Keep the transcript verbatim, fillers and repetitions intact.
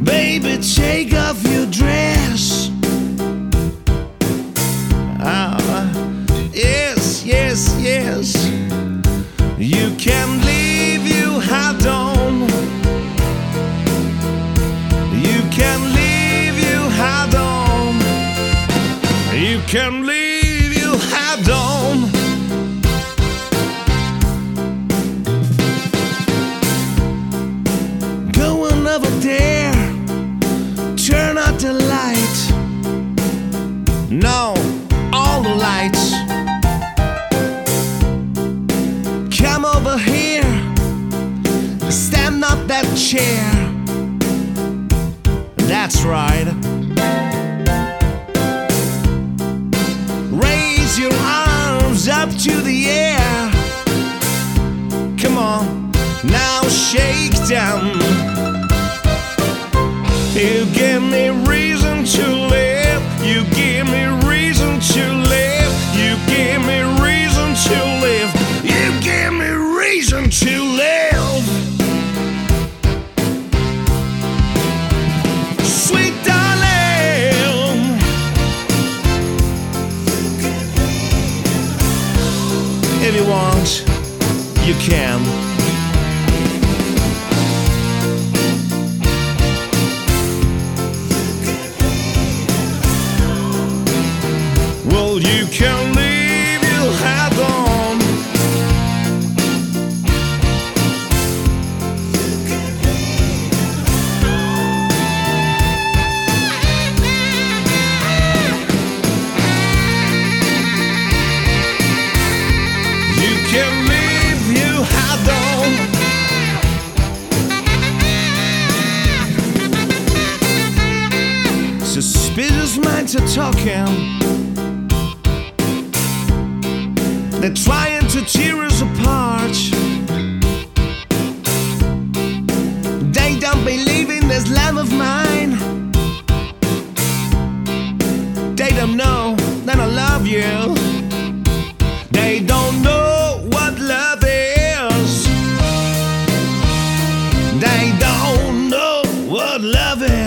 Baby, take off your dress. Ah, yes, yes, yes. You can leave, you had on. You can leave, you had on. You can leave, you had on. Going over there, turn out the light. No, all the lights. Come over here, stand up that chair. That's right. Raise your arms up to the air. Come on, now shake them. You give me reason to live. You give me reason to live. You give me reason to live. You give me reason to live. Sweet darling, if you want, you can. Well, you can leave, you had on. You can leave, you had on. Suspicious minds are talking. They're trying to tear us apart. They don't believe in this love of mine. They don't know that I love you. They don't know what love is. They don't know what love is.